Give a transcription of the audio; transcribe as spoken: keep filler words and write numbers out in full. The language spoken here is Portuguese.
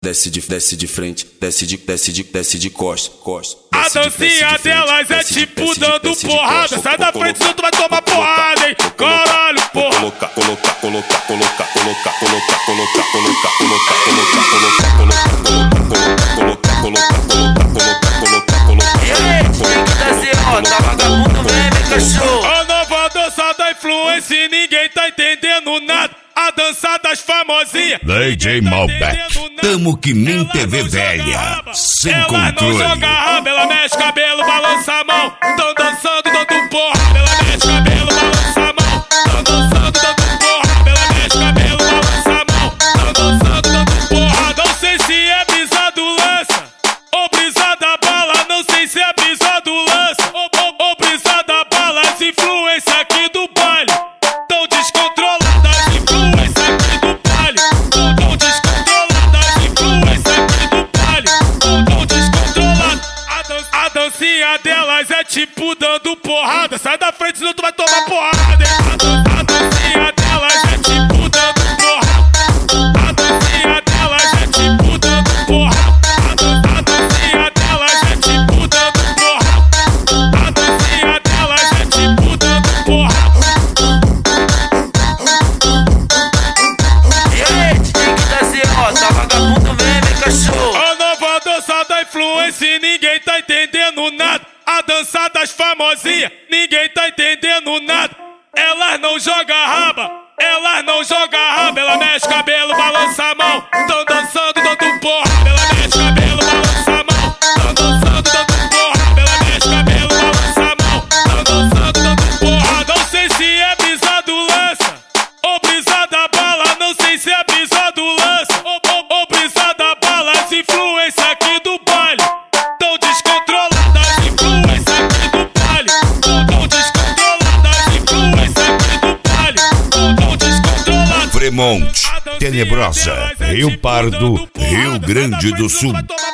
Desce de, desce de frente, desce de, desce de, desce de costa, costa. A dancinha delas é tipo dando porrada. Sai da frente, senão tu vai tomar porrada, hein? Caralho, porra. Colocar, colocar, colocar, colocar, colocar, colocar, colocar, colocar, colocar, colocar, colocar, colocar, colocar, colocar, colocar, colocar, colocar. E aí, que tá assim, ó, tá vagabundo mesmo, cachorro. A nova dança da influência e ninguém tá entendendo nada. A dança das famosinhas. D J Malbec, tamo que nem T V velha, sem controle. Ela não joga rabo, ela mexe cabelo, balança a mão. Tão dançando, dando porra. Ela mexe cabelo, balança a mão. Tão dançando, dando porra. Ela mexe cabelo, balança a mão. Tão dançando, dando porra. Não sei se é brisa do lança ou brisa da bala. Não sei se é brisa do lança ou, ou, ou brisa da bala. As influências aqui do baile tão descontroladas. A dancinha delas é tipo dando porrada. Sai da frente, senão tu vai tomar porrada. A dancinha delas é tipo dando porrada. A dancinha delas é tipo dando porrada. A dancinha delas é tipo dando porrada. A dancinha delas é tipo dando porrada. E aí, que tá assim, ó, tá vagabundo mesmo, hein, cachorro. A nova dança da influência e ninguém tá entendendo nada. A dança das famosinhas, ninguém tá entendendo nada. Elas não jogam raba, elas não jogam raba. Ela mexe cabelo, balança a mão. Tão dançando, dando porra. Ela mexe cabelo, balança a mão. Tão dançando, dando porra. Ela mexe cabelo, balança a mão. Tão dançando, dando porra. Não sei se é brisa do lança ou brisa da bala. Não sei se é brisa do lança ou, ou, ou brisa da bala. As influências aqui do baile tão descontroladas. As influências aqui do baile tão descontroladas. As influências aqui do baile tão descontroladas. Fremont, Tenebrosa, Rio Pardo, Rio Grande do Sul.